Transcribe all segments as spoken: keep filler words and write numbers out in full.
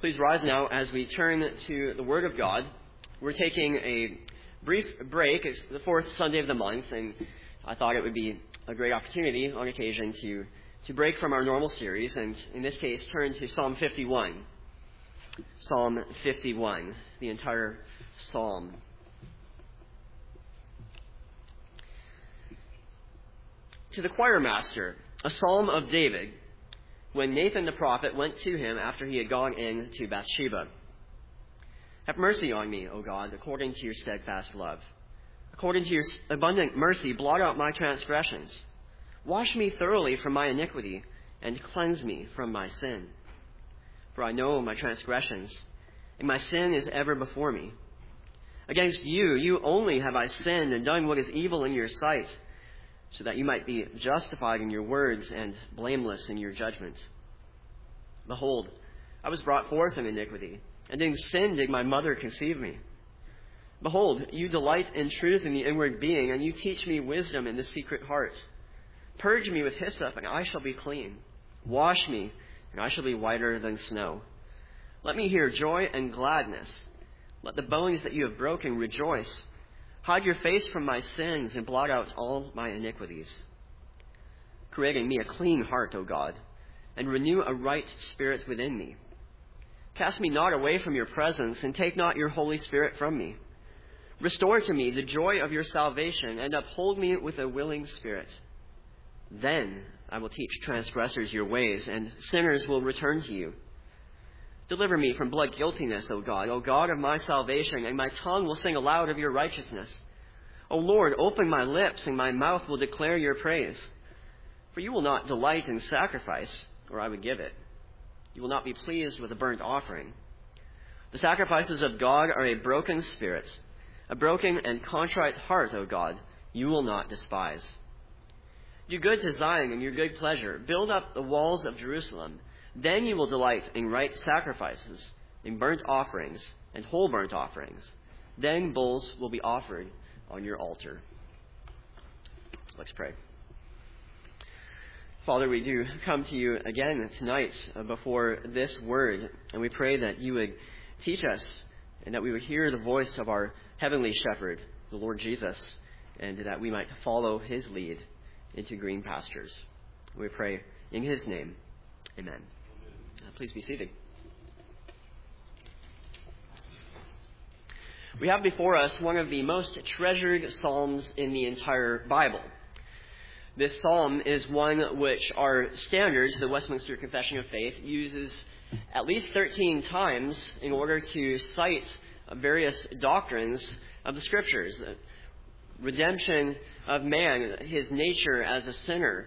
Please rise now as we turn to the Word of God. We're taking a brief break. It's the fourth Sunday of the month, and I thought it would be a great opportunity on occasion to, to break from our normal series, and in this case, turn to Psalm fifty-one. Psalm fifty-one, the entire psalm. To the choir master, a psalm of David, when Nathan the prophet went to him after he had gone in to Bathsheba. Have mercy on me, O God, according to your steadfast love. According to your abundant mercy, blot out my transgressions. Wash me thoroughly from my iniquity, and cleanse me from my sin. For I know my transgressions, and my sin is ever before me. Against you, you only have I sinned and done what is evil in your sight, so that you might be justified in your words and blameless in your judgment. Behold, I was brought forth in iniquity, and in sin did my mother conceive me. Behold, you delight in truth in the inward being, and you teach me wisdom in the secret heart. Purge me with hyssop, and I shall be clean. Wash me, and I shall be whiter than snow. Let me hear joy and gladness. Let the bones that you have broken rejoice. Hide your face from my sins and blot out all my iniquities. Create in me a clean heart, O God, and renew a right spirit within me. Cast me not away from your presence, and take not your Holy Spirit from me. Restore to me the joy of your salvation, and uphold me with a willing spirit. Then I will teach transgressors your ways, and sinners will return to you. Deliver me from blood guiltiness, O God, O God of my salvation, and my tongue will sing aloud of your righteousness. O Lord, open my lips, and my mouth will declare your praise. For you will not delight in sacrifice, or I would give it. You will not be pleased with a burnt offering. The sacrifices of God are a broken spirit, a broken and contrite heart, O God, you will not despise. Do good to Zion in your good pleasure. Build up the walls of Jerusalem. Then you will delight in right sacrifices, in burnt offerings, and whole burnt offerings. Then bulls will be offered on your altar. Let's pray. Father, we do come to you again tonight before this word, and we pray that you would teach us and that we would hear the voice of our heavenly shepherd, the Lord Jesus, and that we might follow his lead into green pastures. We pray in his name. Amen. Uh, please be seated. We have before us one of the most treasured psalms in the entire Bible. This psalm is one which our standards, the Westminster Confession of Faith, uses at least thirteen times in order to cite various doctrines of the Scriptures. The redemption of man, his nature as a sinner.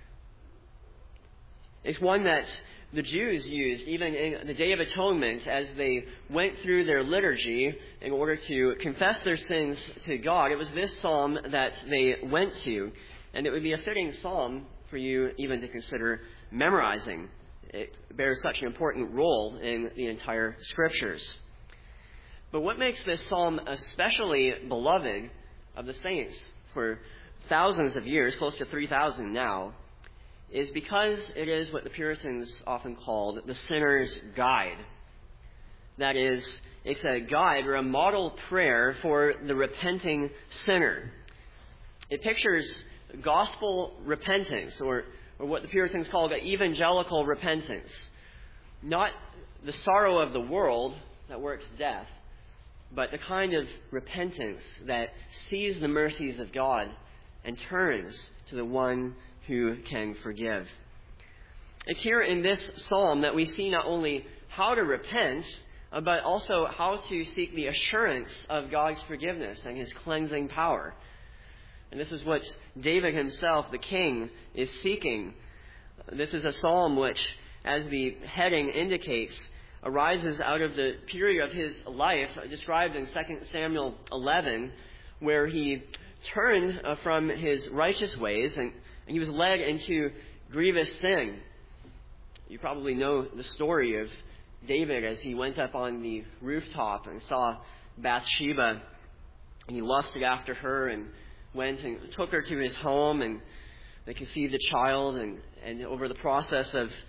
It's one that the Jews used even in the Day of Atonement as they went through their liturgy in order to confess their sins to God. It was this psalm that they went to, and it would be a fitting psalm for you even to consider memorizing. It bears such an important role in the entire Scriptures. But what makes this psalm especially beloved of the saints for thousands of years, close to three thousand now, is because it is what the Puritans often called the sinner's guide. That is, it's a guide or a model prayer for the repenting sinner. It pictures gospel repentance, or, or what the Puritans called evangelical repentance. Not the sorrow of the world that works death, but the kind of repentance that sees the mercies of God and turns to the one who can forgive. It's here in this psalm that we see not only how to repent, but also how to seek the assurance of God's forgiveness and his cleansing power. And this is what David himself, the king, is seeking. This is a psalm which, as the heading indicates, arises out of the period of his life described in Second Samuel eleven, where he turned from his righteous ways and And he was led into grievous sin. You probably know the story of David as he went up on the rooftop and saw Bathsheba. And he lusted after her and went and took her to his home, and they conceived a child. And, and over the process of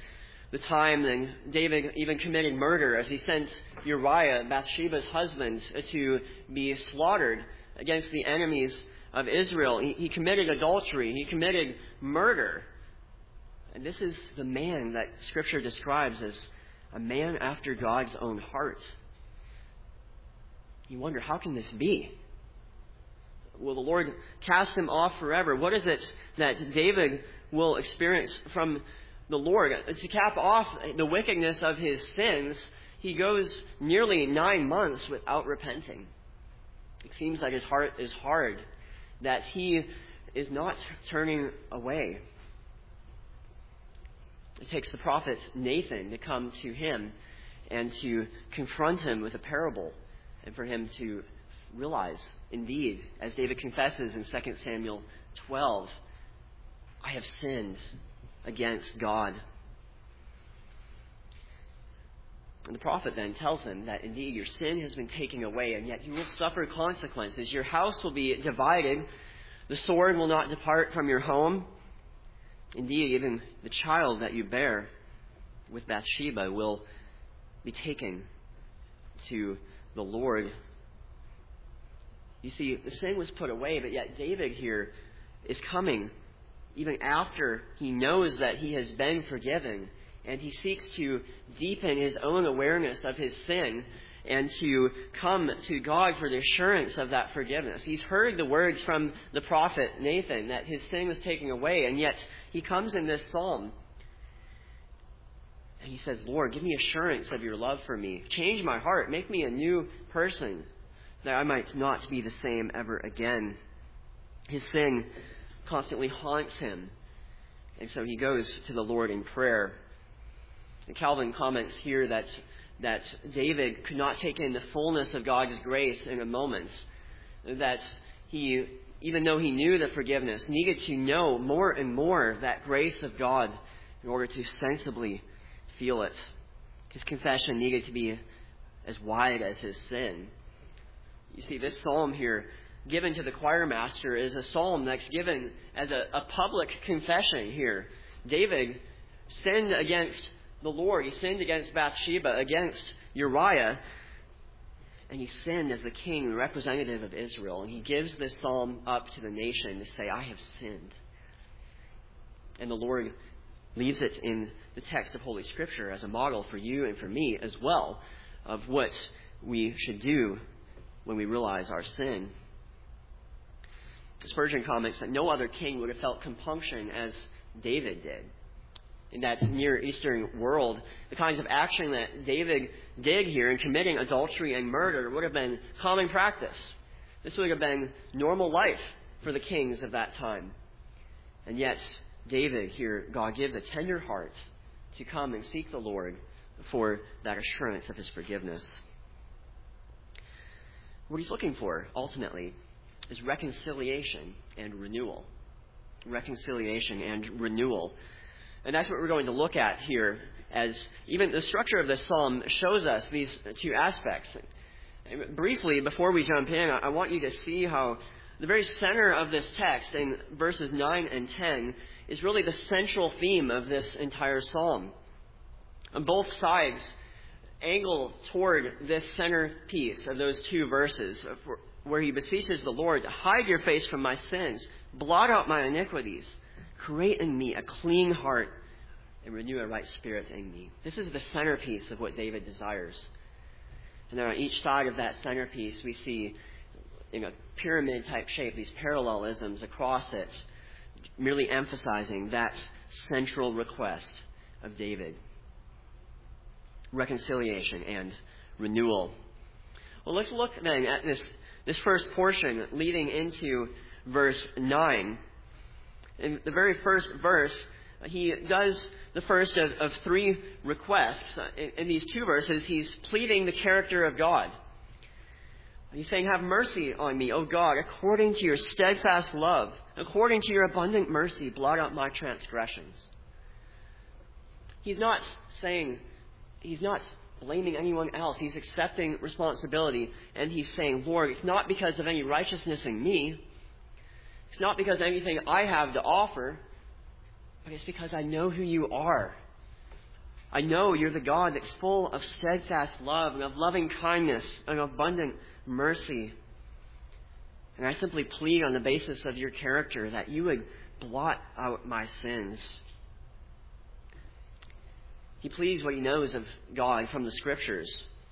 the time then David even committed murder as he sent Uriah, Bathsheba's husband, to be slaughtered against the enemies of Israel. He, he committed adultery. He committed murder. And this is the man that Scripture describes as a man after God's own heart. You wonder, how can this be? Will the Lord cast him off forever? What is it that David will experience from the Lord? To cap off the wickedness of his sins, he goes nearly nine months without repenting. It seems like his heart is hard, that he is not turning away. It takes the prophet Nathan to come to him and to confront him with a parable, and for him to realize, indeed, as David confesses in Second Samuel twelve, I have sinned against God. And the prophet then tells him that indeed your sin has been taken away, and yet you will suffer consequences. Your house will be divided. The sword will not depart from your home. Indeed, even the child that you bear with Bathsheba will be taken to the Lord. You see, the sin was put away, but yet David here is coming even after he knows that he has been forgiven, and he seeks to deepen his own awareness of his sin and to come to God for the assurance of that forgiveness. He's heard the words from the prophet Nathan that his sin was taken away, and yet he comes in this psalm and he says, Lord, give me assurance of your love for me. Change my heart. Make me a new person, that I might not be the same ever again. His sin constantly haunts him, and so he goes to the Lord in prayer. And Calvin comments here that that David could not take in the fullness of God's grace in a moment, that he, even though he knew the forgiveness, needed to know more and more that grace of God in order to sensibly feel it. His confession needed to be as wide as his sin. You see, this psalm here, given to the choir master, is a psalm that's given as a, a public confession here. David sinned against the Lord. He sinned against Bathsheba, against Uriah, and he sinned as the king, the representative of Israel. And he gives this psalm up to the nation to say, I have sinned. And the Lord leaves it in the text of Holy Scripture as a model for you and for me as well of what we should do when we realize our sin. Spurgeon comments that no other king would have felt compunction as David did. In that Near Eastern world, the kinds of action that David did here in committing adultery and murder would have been common practice. This would have been normal life for the kings of that time. And yet, David here, God gives a tender heart to come and seek the Lord for that assurance of his forgiveness. What he's looking for, ultimately, is reconciliation and renewal. Reconciliation and renewal. And that's what we're going to look at here, as even the structure of this psalm shows us these two aspects. And briefly, before we jump in, I want you to see how the very center of this text in verses nine and ten is really the central theme of this entire psalm. On both sides angle toward this centerpiece of those two verses, where he beseeches the Lord to hide your face from my sins, blot out my iniquities, create in me a clean heart, and renew a right spirit in me. This is the centerpiece of what David desires. And then on each side of that centerpiece, we see, in a pyramid-type shape, these parallelisms across it, merely emphasizing that central request of David. Reconciliation and renewal. Well, let's look then at this, this first portion leading into verse nine. In the very first verse, he does the first of, of three requests. In, in these two verses, he's pleading the character of God. He's saying, have mercy on me, O God, according to your steadfast love, according to your abundant mercy, blot out my transgressions. He's not saying, he's not blaming anyone else. He's accepting responsibility, and he's saying, Lord, it's not because of any righteousness in me. It's not because of anything I have to offer, but it's because I know who you are. I know you're the God that's full of steadfast love and of loving kindness and abundant mercy. And I simply plead on the basis of your character that you would blot out my sins. He pleads what he knows of God from the Scriptures.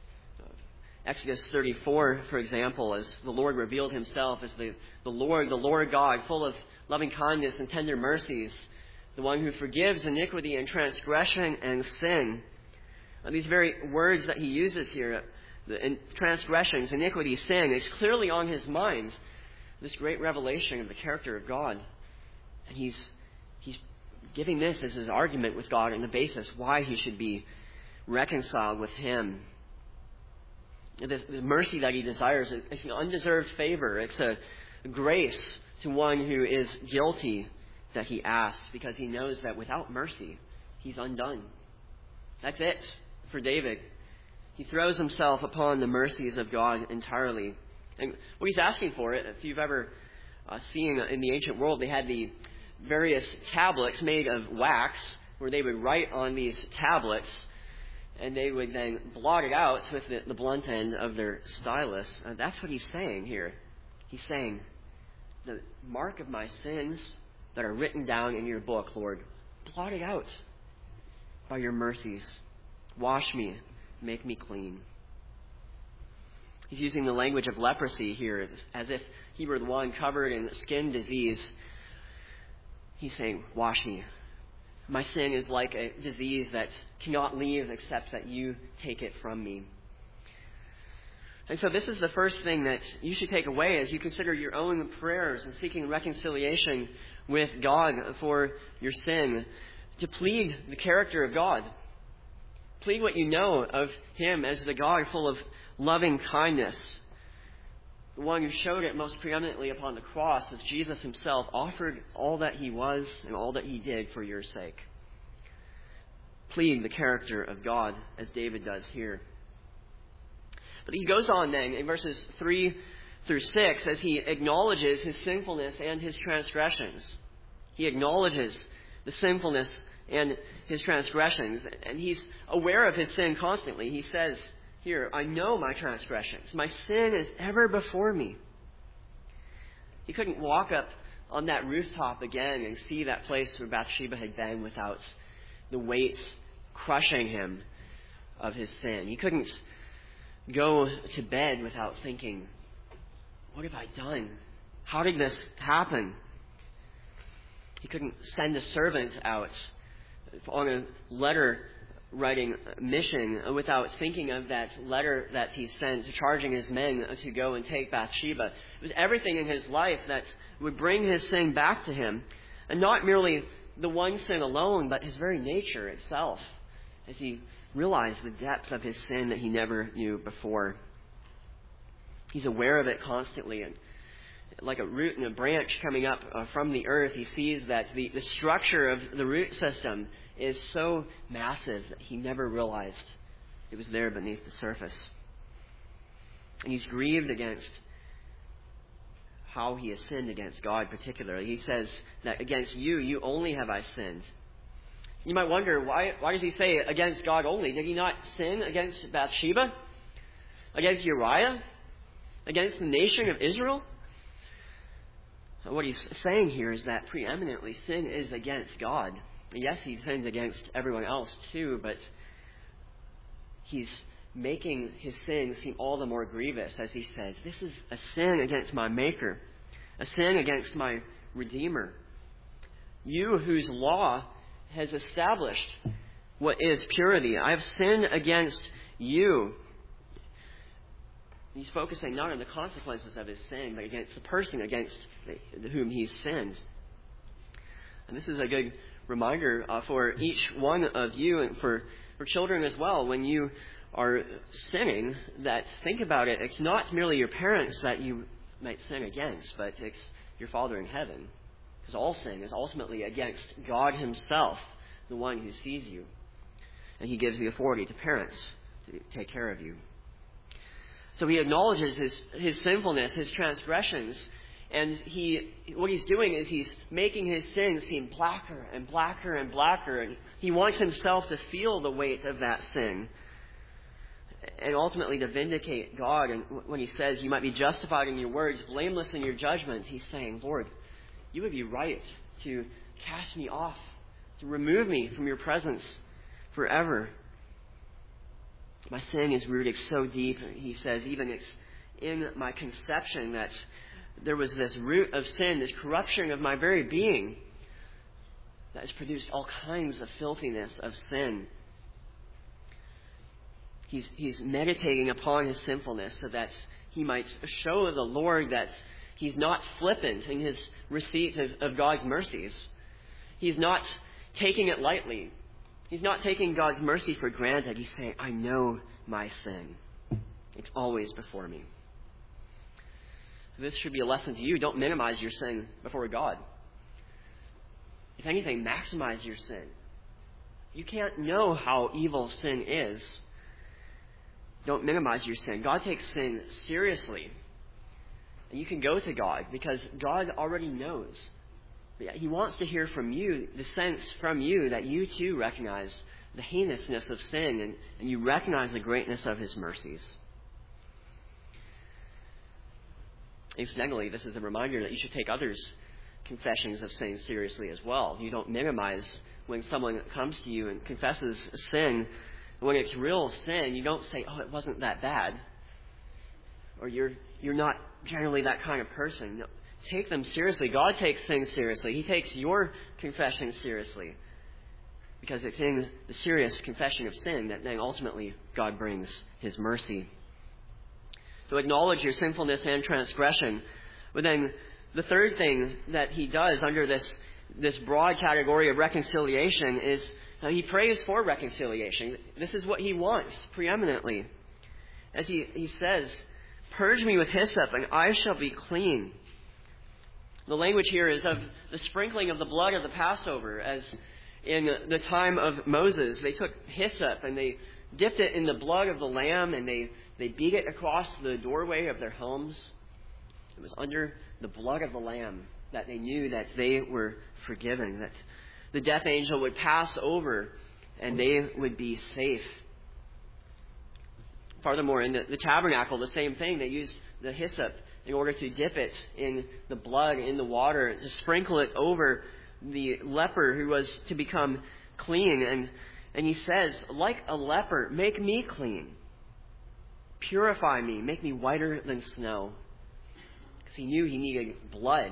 Exodus thirty-four, for example, as the Lord revealed himself as the, the Lord, the Lord God, full of loving kindness and tender mercies, the one who forgives iniquity and transgression and sin. And these very words that he uses here, the transgressions, iniquity, sin, it's clearly on his mind, this great revelation of the character of God. And he's he's giving this as his argument with God and the basis why he should be reconciled with him. The, the mercy that he desires is an undeserved favor. It's a grace to one who is guilty that he asks, because he knows that without mercy, he's undone. That's it for David. He throws himself upon the mercies of God entirely. And what he's asking for, if you've ever uh, seen in the ancient world, they had the various tablets made of wax, where they would write on these tablets, and they would then blot it out with the, the blunt end of their stylus. Uh, that's what he's saying here. He's saying, the mark of my sins that are written down in your book, Lord, blot it out by your mercies. Wash me, make me clean. He's using the language of leprosy here, as if he were the one covered in skin disease. He's saying, wash me. My sin is like a disease that cannot leave except that you take it from me. And so this is the first thing that you should take away as you consider your own prayers and seeking reconciliation with God for your sin, to plead the character of God. Plead what you know of him as the God full of loving kindness, the one who showed it most preeminently upon the cross as Jesus himself offered all that he was and all that he did for your sake. Plead the character of God as David does here. But he goes on then in verses three through six as he acknowledges his sinfulness and his transgressions. He acknowledges the sinfulness and his transgressions, and he's aware of his sin constantly. He says here, I know my transgressions. My sin is ever before me. He couldn't walk up on that rooftop again and see that place where Bathsheba had been without the weight crushing him of his sin. He couldn't go to bed without thinking, what have I done? How did this happen? He couldn't send a servant out on a letter writing mission without thinking of that letter that he sent charging his men to go and take Bathsheba. It was everything in his life that would bring his sin back to him, and not merely the one sin alone, but his very nature itself, as he realized the depth of his sin that he never knew before. He's aware of it constantly, and like a root and a branch coming up uh, from the earth, he sees that the, the structure of the root system is so massive that he never realized it was there beneath the surface. And he's grieved against how he has sinned against God particularly. He says that against you, you only have I sinned. You might wonder, why, why does he say against God only? Did he not sin against Bathsheba? Against Uriah? Against the nation of Israel? What he's saying here is that preeminently sin is against God. Yes, he sins against everyone else too, but he's making his sin seem all the more grievous as he says, this is a sin against my Maker, a sin against my Redeemer. You whose law has established what is purity, I have sinned against you. He's focusing not on the consequences of his sin, but against the person against whom he's sinned. And this is a good reminder uh, for each one of you and for, for children as well. When you are sinning, that think about it, it's not merely your parents that you might sin against, but it's your Father in heaven. Because all sin is ultimately against God himself, the one who sees you. And he gives the authority to parents to take care of you. So he acknowledges his, his sinfulness, his transgressions, And he, what he's doing is he's making his sin seem blacker and blacker and blacker. And he wants himself to feel the weight of that sin. And ultimately to vindicate God. And when he says you might be justified in your words, blameless in your judgment, he's saying, Lord, you would be right to cast me off, to remove me from your presence forever. My sin is rooted so deep, he says, even it's in my conception that there was this root of sin, this corruption of my very being that has produced all kinds of filthiness of sin. He's, he's meditating upon his sinfulness so that he might show the Lord that he's not flippant in his receipt of, of God's mercies. He's not taking it lightly. He's not taking God's mercy for granted. He's saying, I know my sin. It's always before me. This should be a lesson to you. Don't minimize your sin before God. If anything, maximize your sin. You can't know how evil sin is. Don't minimize your sin. God takes sin seriously. And you can go to God because God already knows. But he wants to hear from you, the sense from you that you too recognize the heinousness of sin and, and you recognize the greatness of his mercies. Incidentally, this is a reminder that you should take others' confessions of sin seriously as well. You don't minimize when someone comes to you and confesses sin. When it's real sin, you don't say, oh, it wasn't that bad. Or you're you're not generally that kind of person. No, take them seriously. God takes sin seriously. He takes your confession seriously. Because it's in the serious confession of sin that then ultimately God brings his mercy. So acknowledge your sinfulness and transgression. But then the third thing that he does under this, this broad category of reconciliation is uh, he prays for reconciliation. This is what he wants preeminently. As he, he says, purge me with hyssop and I shall be clean. The language here is of the sprinkling of the blood of the Passover. As in the time of Moses, they took hyssop and they dipped it in the blood of the lamb and they, they beat it across the doorway of their homes. It was under the blood of the lamb that they knew that they were forgiven, that the death angel would pass over and they would be safe. Furthermore, in the, the tabernacle, the same thing. They used the hyssop in order to dip it in the blood, in the water, to sprinkle it over the leper who was to become clean. And, and he says, like a leper, make me clean. Purify me, make me whiter than snow. Because he knew he needed blood.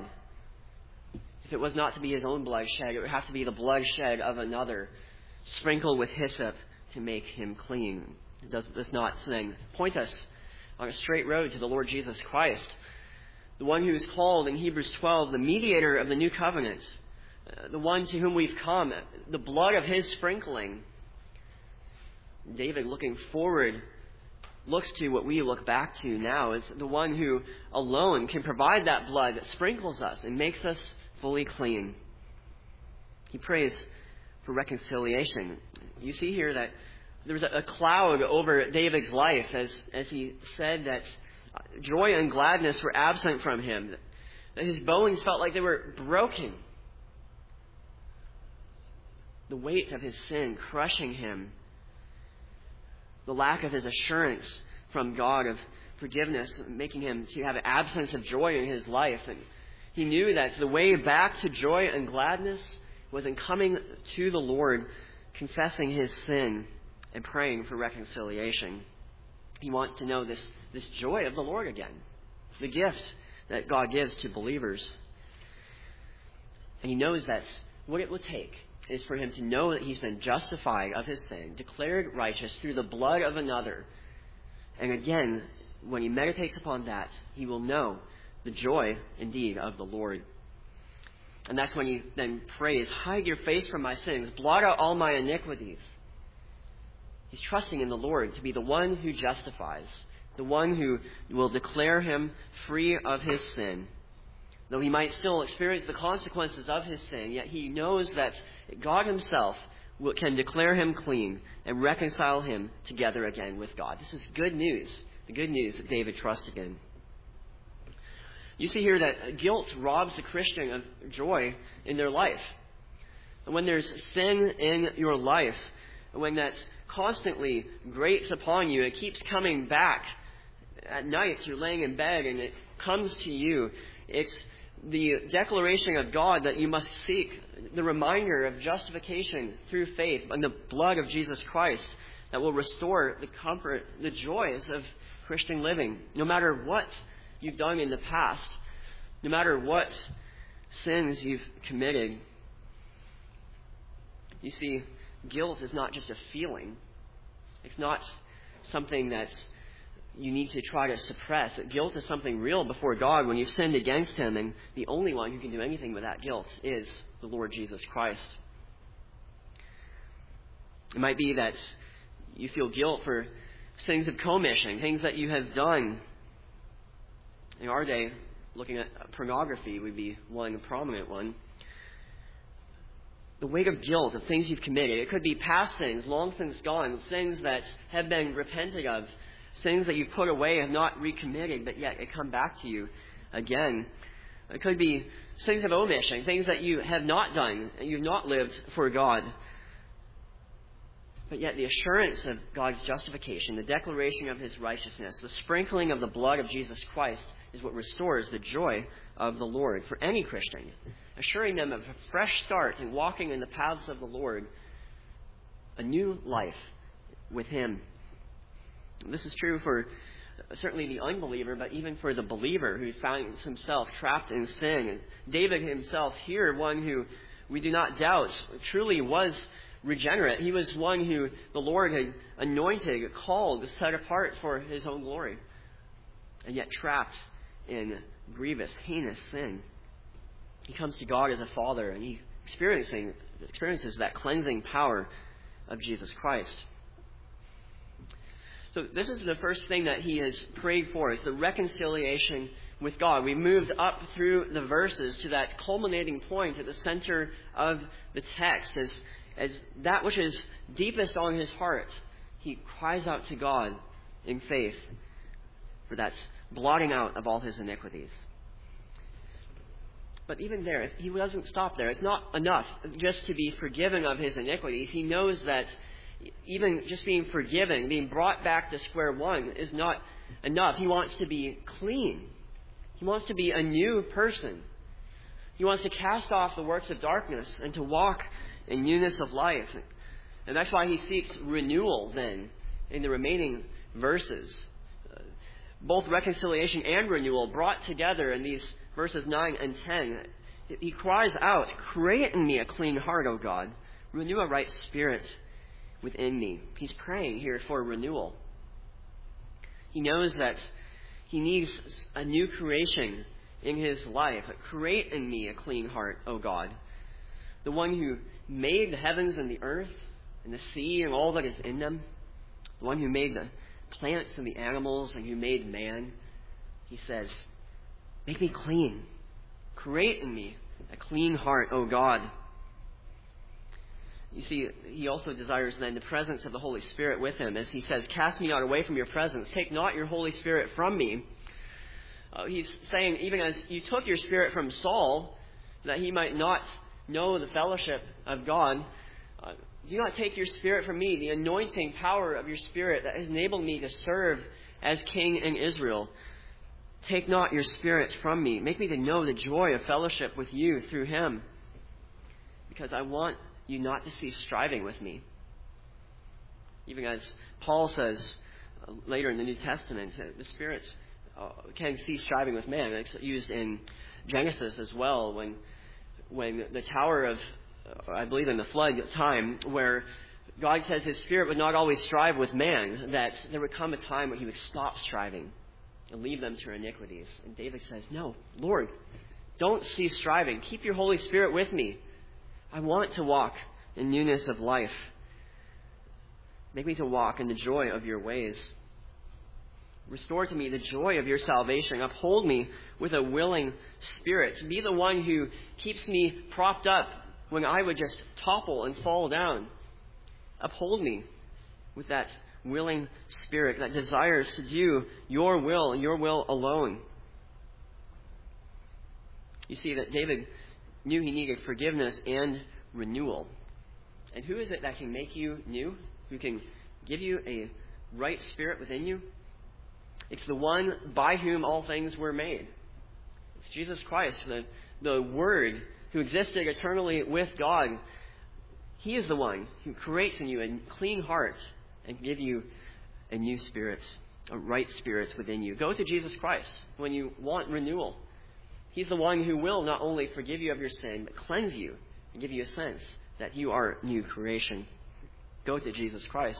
If it was not to be his own blood shed, it would have to be the blood shed of another, sprinkled with hyssop to make him clean. It does, does not then point us on a straight road to the Lord Jesus Christ, the one who is called in Hebrews twelve the mediator of the new covenant, uh, the one to whom we've come, the blood of his sprinkling. David, looking forward, looks to what we look back to now as the one who alone can provide that blood that sprinkles us and makes us fully clean. He prays for reconciliation. You see here that there was a cloud over David's life as, as he said that joy and gladness were absent from him. That his bones felt like they were broken. The weight of his sin crushing him. The lack of his assurance from God of forgiveness making him to have an absence of joy in his life. And he knew that the way back to joy and gladness was in coming to the Lord, confessing his sin and praying for reconciliation. He wants to know this, this joy of the Lord again. It's the gift that God gives to believers. And he knows that what it will take is for him to know that he's been justified of his sin, declared righteous through the blood of another. And again, when he meditates upon that, he will know the joy indeed of the Lord. And that's when he then prays, hide your face from my sins, blot out all my iniquities. He's trusting in the Lord to be the one who justifies, the one who will declare him free of his sin. Though he might still experience the consequences of his sin, yet he knows that God himself will, can declare him clean and reconcile him together again with God. This is good news, the good news that David trusted in. You see here that guilt robs the Christian of joy in their life. And when there's sin in your life, when that constantly grates upon you, it keeps coming back. At night, you're laying in bed and it comes to you. It's the declaration of God that you must seek, the reminder of justification through faith and the blood of Jesus Christ that will restore the comfort, the joys of Christian living. No matter what you've done in the past, no matter what sins you've committed. You see, guilt is not just a feeling. It's not something that you need to try to suppress. Guilt is something real before God when you've sinned against Him, and the only one who can do anything with that guilt is the Lord Jesus Christ. It might be that you feel guilt for sins of commission, things that you have done. In our day, looking at pornography would be one prominent one. The weight of guilt of things you've committed. It could be past sins, long since gone, sins that have been repented of, sins that you've put away, have not recommitted, but yet they come back to you again. It could be sins of omission, things that you have not done, and you've not lived for God. But yet the assurance of God's justification, the declaration of His righteousness, the sprinkling of the blood of Jesus Christ is what restores the joy of the Lord for any Christian, assuring them of a fresh start in walking in the paths of the Lord, a new life with Him. This is true for certainly the unbeliever, but even for the believer who finds himself trapped in sin. David himself here, one who we do not doubt truly was regenerate. He was one who the Lord had anointed, called, set apart for His own glory, and yet trapped in grievous, heinous sin. He comes to God as a father, and he experiencing, experiences that cleansing power of Jesus Christ. So this is the first thing that he has prayed for, is the reconciliation with God. We moved up through the verses to that culminating point at the center of the text, as, as that which is deepest on his heart. He cries out to God in faith for that blotting out of all his iniquities. But even there, he doesn't stop there. It's not enough just to be forgiven of his iniquities. He knows that even just being forgiven, being brought back to square one, is not enough. He wants to be clean. He wants to be a new person. He wants to cast off the works of darkness and to walk in newness of life. And that's why he seeks renewal then in the remaining verses. Both reconciliation and renewal brought together in these verses nine and ten. He cries out, "Create in me a clean heart, O God. Renew a right spirit within me." He's praying here for renewal. He knows that he needs a new creation in his life. Create in me a clean heart, O God. The one who made the heavens and the earth and the sea and all that is in them. The one who made the plants and the animals and who made man. He says, "Make me clean. Create in me a clean heart, O God." You see, he also desires then the presence of the Holy Spirit with him, as he says, "Cast me not away from your presence. Take not your Holy Spirit from me." Uh, he's saying, even as you took your Spirit from Saul, that he might not know the fellowship of God, uh, do not take your Spirit from me, the anointing power of your Spirit that has enabled me to serve as king in Israel. Take not your Spirit from me. Make me to know the joy of fellowship with you through him, because I want you not to cease striving with me. Even as Paul says uh, later in the New Testament, uh, the Spirit uh, can cease striving with man. It's used in Genesis as well, when when the tower of, uh, I believe in the flood time, where God says his Spirit would not always strive with man, that there would come a time when he would stop striving and leave them to iniquities. And David says, "No, Lord, don't cease striving. Keep your Holy Spirit with me. I want to walk in newness of life. Make me to walk in the joy of your ways. Restore to me the joy of your salvation. Uphold me with a willing spirit. Be the one who keeps me propped up when I would just topple and fall down. Uphold me with that willing spirit that desires to do your will and your will alone." You see that David knew he needed forgiveness and renewal. And who is it that can make you new? Who can give you a right spirit within you? It's the one by whom all things were made. It's Jesus Christ, the, the Word who existed eternally with God. He is the one who creates in you a clean heart and give you a new spirit, a right spirit within you. Go to Jesus Christ when you want renewal. He's the one who will not only forgive you of your sin, but cleanse you and give you a sense that you are new creation. Go to Jesus Christ.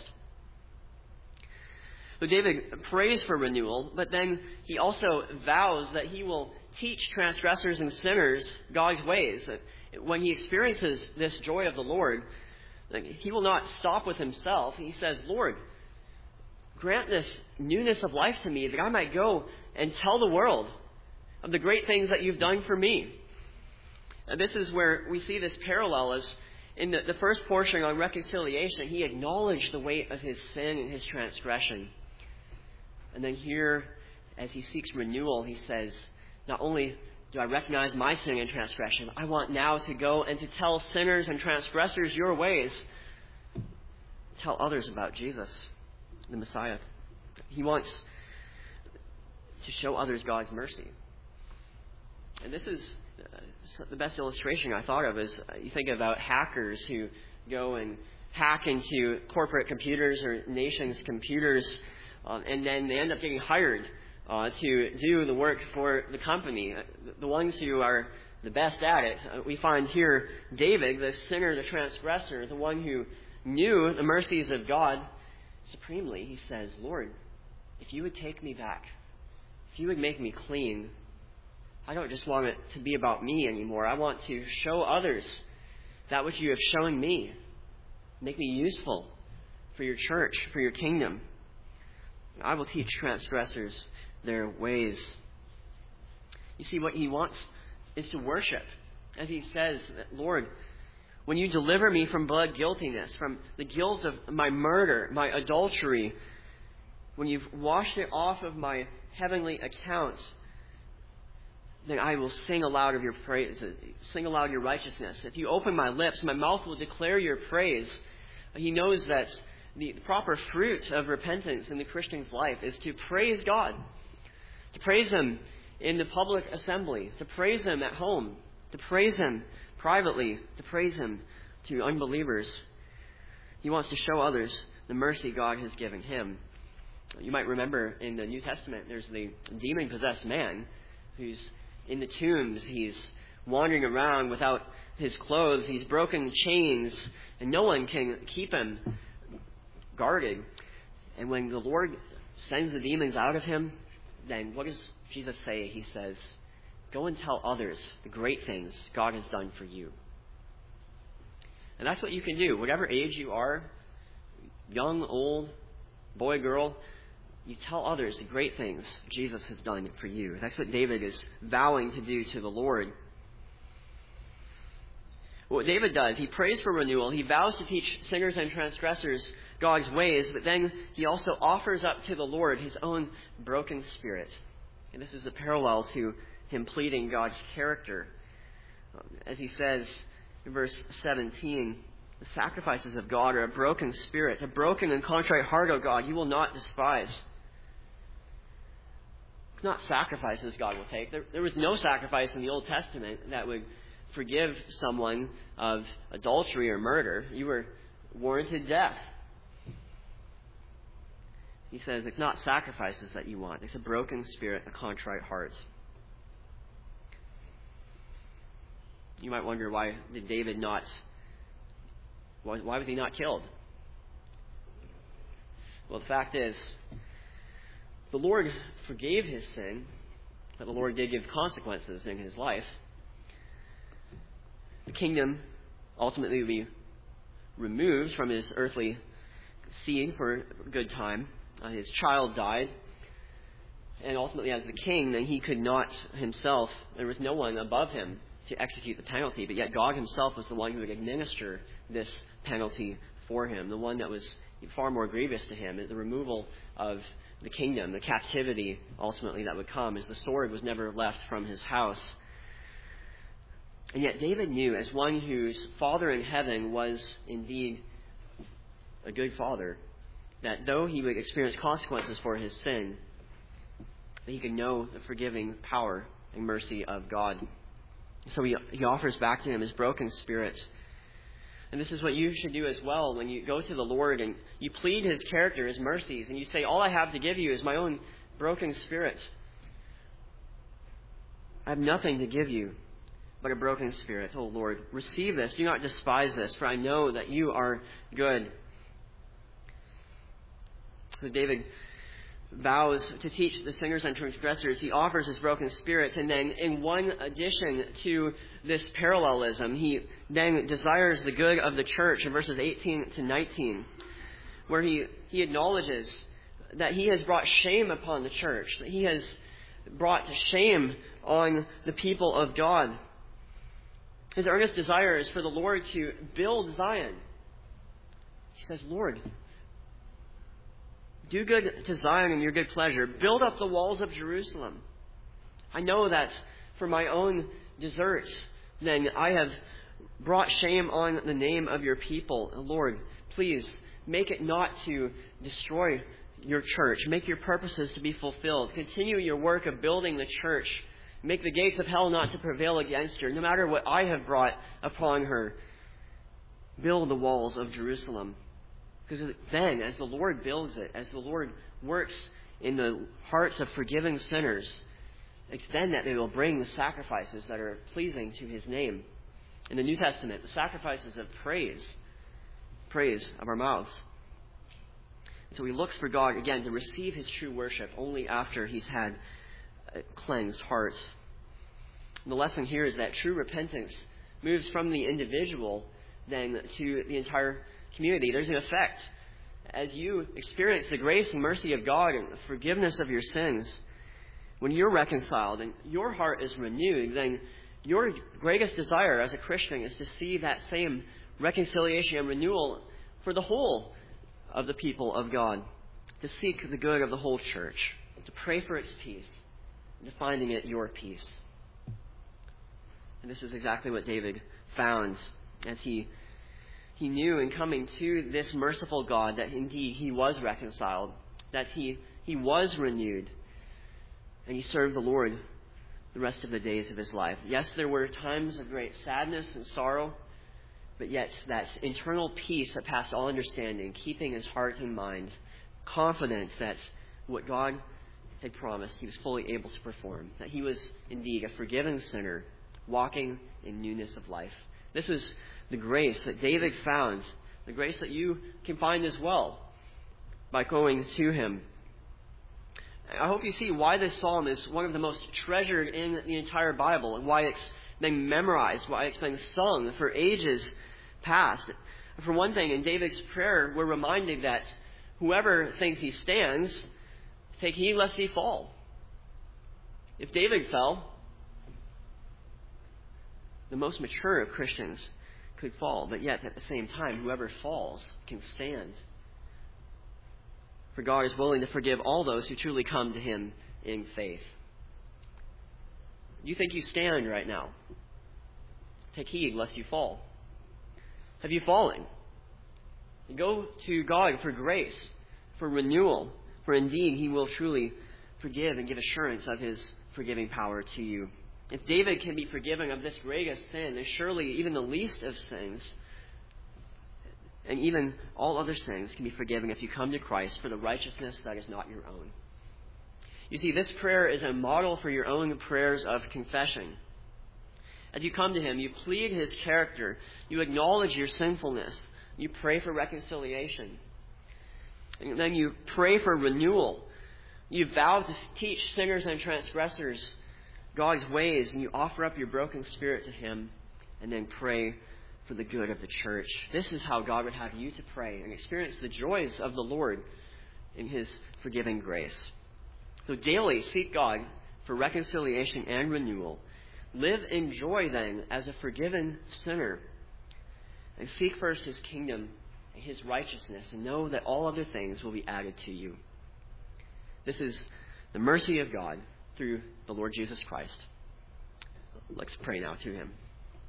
So David prays for renewal, but then he also vows that he will teach transgressors and sinners God's ways. That when he experiences this joy of the Lord, he will not stop with himself. He says, Lord, grant this newness of life to me that I might go and tell the world of the great things that you've done for me. And this is where we see this parallel as in the, the first portion on reconciliation, he acknowledged the weight of his sin and his transgression. And then here, as he seeks renewal, he says, not only do I recognize my sin and transgression, I want now to go and to tell sinners and transgressors your ways. Tell others about Jesus, the Messiah. He wants to show others God's mercy. And this is uh, the best illustration I thought of is uh, you think about hackers who go and hack into corporate computers or nations' computers, uh, and then they end up getting hired uh, to do the work for the company. Uh, the ones who are the best at it, uh, we find here David, the sinner, the transgressor, the one who knew the mercies of God supremely. He says, Lord, if you would take me back, if you would make me clean, I don't just want it to be about me anymore. I want to show others that which you have shown me. Make me useful for your church, for your kingdom. I will teach transgressors their ways. You see, what he wants is to worship. As he says, Lord, when you deliver me from blood guiltiness, from the guilt of my murder, my adultery, when you've washed it off of my heavenly account, then I will sing aloud of your praise, sing aloud your righteousness. If you open my lips, my mouth will declare your praise. He knows that the proper fruit of repentance in the Christian's life is to praise God, to praise Him in the public assembly, to praise Him at home, to praise Him privately, to praise Him to unbelievers. He wants to show others the mercy God has given him. You might remember in the New Testament, there's the demon-possessed man who's in the tombs. He's wandering around without his clothes. He's broken chains, and no one can keep him guarded. And when the Lord sends the demons out of him, then what does Jesus say? He says, go and tell others the great things God has done for you. And that's what you can do. Whatever age you are, young, old, boy, girl, you tell others the great things Jesus has done for you. That's what David is vowing to do to the Lord. What David does, he prays for renewal. He vows to teach sinners and transgressors God's ways, but then he also offers up to the Lord his own broken spirit. And this is the parallel to him pleading God's character. As he says in verse seventeen, the sacrifices of God are a broken spirit, a broken and contrite heart, O God, you will not despise. It's not sacrifices God will take. There, there was no sacrifice in the Old Testament that would forgive someone of adultery or murder. You were warranted death. He says it's not sacrifices that you want. It's a broken spirit, a contrite heart. You might wonder, why did David not, why, why was he not killed? Well, the fact is, the Lord forgave his sin, but the Lord did give consequences in his life. The kingdom ultimately would be removed from his earthly seed for a good time. Uh, his child died. And ultimately, as the king, then he could not himself, there was no one above him to execute the penalty, but yet God himself was the one who would administer this penalty for him, the one that was far more grievous to him, the removal of the kingdom, the captivity ultimately that would come, as the sword was never left from his house. And yet David knew, as one whose Father in heaven was indeed a good father, that though he would experience consequences for his sin, that he could know the forgiving power and mercy of God. So he, he offers back to him his broken spirit. And this is what you should do as well when you go to the Lord and you plead his character, his mercies, and you say, all I have to give you is my own broken spirit. I have nothing to give you but a broken spirit. Oh Lord, receive this. Do not despise this, for I know that you are good. So David vows to teach the sinners and transgressors. He offers his broken spirit, and then in one addition to this parallelism, he then desires the good of the church in verses eighteen to nineteen, where he, he acknowledges that he has brought shame upon the church, that he has brought shame on the people of God. His earnest desire is for the Lord to build Zion. He says, Lord, do good to Zion in your good pleasure. Build up the walls of Jerusalem. I know that for my own deserts, then I have brought shame on the name of your people. Lord, please make it not to destroy your church. Make your purposes to be fulfilled. Continue your work of building the church. Make the gates of hell not to prevail against her. No matter what I have brought upon her, build the walls of Jerusalem. Because then, as the Lord builds it, as the Lord works in the hearts of forgiven sinners, it's then that they will bring the sacrifices that are pleasing to his name. In the New Testament, the sacrifices of praise, praise of our mouths. So he looks for God, again, to receive his true worship only after he's had a cleansed heart. And the lesson here is that true repentance moves from the individual then to the entire community. There's an effect. As you experience the grace and mercy of God and the forgiveness of your sins, when you're reconciled and your heart is renewed, then your greatest desire as a Christian is to see that same reconciliation and renewal for the whole of the people of God, to seek the good of the whole church, to pray for its peace, and to finding it your peace. And this is exactly what David found as he He knew in coming to this merciful God that indeed he was reconciled, that he, he was renewed, and he served the Lord the rest of the days of his life. Yes, there were times of great sadness and sorrow, but yet that internal peace that passed all understanding, keeping his heart and mind confident that what God had promised he was fully able to perform, that he was indeed a forgiven sinner walking in newness of life. This is the grace that David found, the grace that you can find as well by going to him. I hope you see why this psalm is one of the most treasured in the entire Bible and why it's been memorized, why it's been sung for ages past. For one thing, in David's prayer, we're reminded that whoever thinks he stands, take heed lest he fall. If David fell, the most mature of Christians could fall, but yet at the same time, whoever falls can stand. For God is willing to forgive all those who truly come to him in faith. You think you stand right now? Take heed lest you fall. Have you fallen? Go to God for grace, for renewal, for indeed he will truly forgive and give assurance of his forgiving power to you. If David can be forgiven of this greatest sin, then surely even the least of sins, and even all other sins, can be forgiven if you come to Christ for the righteousness that is not your own. You see, this prayer is a model for your own prayers of confession. As you come to him, you plead his character, you acknowledge your sinfulness, you pray for reconciliation, and then you pray for renewal. You vow to teach sinners and transgressors God's ways, and you offer up your broken spirit to him, and then pray for the good of the church. This is how God would have you to pray and experience the joys of the Lord in his forgiving grace. So daily seek God for reconciliation and renewal. Live in joy then as a forgiven sinner, and seek first his kingdom and his righteousness, and know that all other things will be added to you. This is the mercy of God through the Lord Jesus Christ. Let's pray now to him.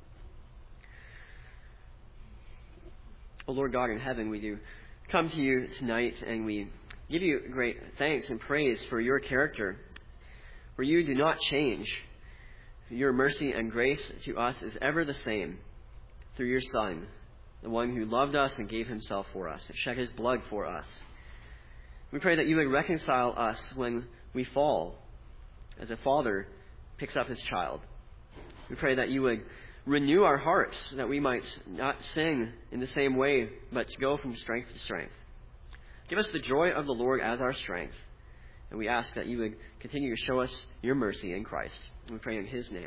O Lord God in heaven, we do come to you tonight, and we give you great thanks and praise for your character, for you do not change. Your mercy and grace to us is ever the same through your Son, the one who loved us and gave himself for us, and shed his blood for us. We pray that you would reconcile us when we fall, as a father picks up his child. We pray that you would renew our hearts, that we might not sin in the same way, but go from strength to strength. Give us the joy of the Lord as our strength. And we ask that you would continue to show us your mercy in Christ. And we pray in his name.